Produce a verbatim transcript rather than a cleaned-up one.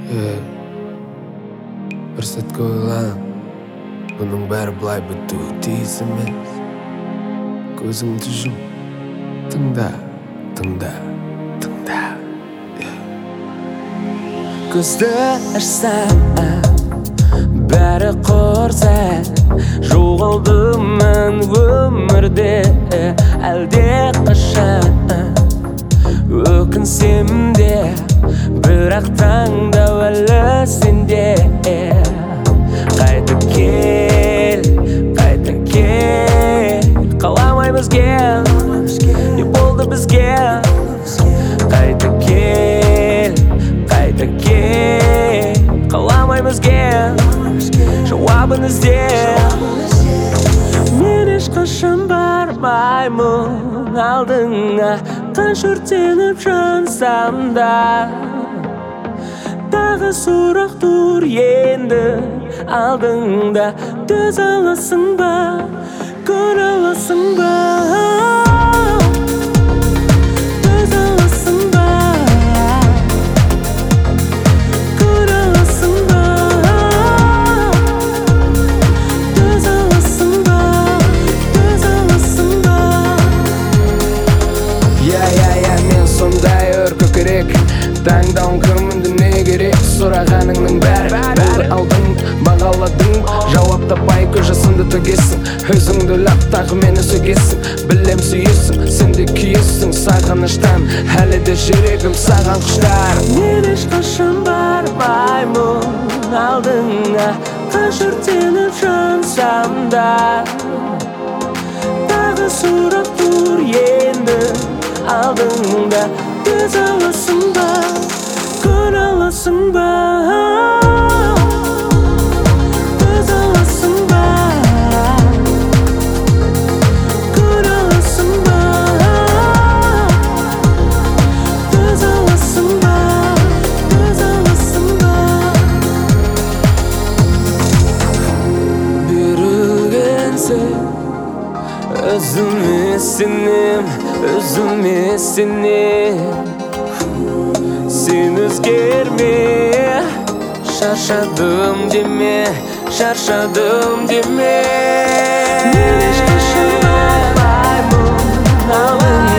Bir сәтке ойлан, бұның бәрі былай бітуі тиіс емес. Көзіңді жұм, тыңда, тыңда, тыңда. Көзді ашсам, бәрі құрса, жоғалдым мен өмірде әлде қашан. Өкінсем де, бірақ таңдау әлі сенде. Қайта кел, қайта кел, қаламаймыз кел, не болды бізге. Қайта кел, қайта кел, қаламаймыз кел, жауабын ізде. Мен ешқашан бармаймын алдыңа, қанша өртеніп жансам да. Тағы сұрақ тұр енді алдыңда. Төз аласың ба, көре аласың ба? Төз аласың ба, көре аласың ба? Төз аласың ба, төз аласың ба? Я, я, я, мен сондай өркөкірек. Таңдауың кімінді не керек? Сұрағаныңның бәрі бәрі алдың, бағаладың. Жауап таппай көз жасыңды төгесің. Өзіңді лап тағы мені сөгесің. Білем сүйесің, сен де күйесің. Сағыныштан әлі де жүрегім саған құштар. Мен ешқашан бармаймын алдыңа, қанша өртеніп жансам да. Тағы сұрақ тұр енді алдыңда. Төз аласың ба, көре аласың ба? Төз аласың ба, көре аласың ба? Төз аласың ба, төз аласың ба? Берілгенсің, өзіме сенем, өзіме сенем. Сен өзгерме, шаршадым деме, шаршадым деме. Мен ешқашан бармаймын алдыңа,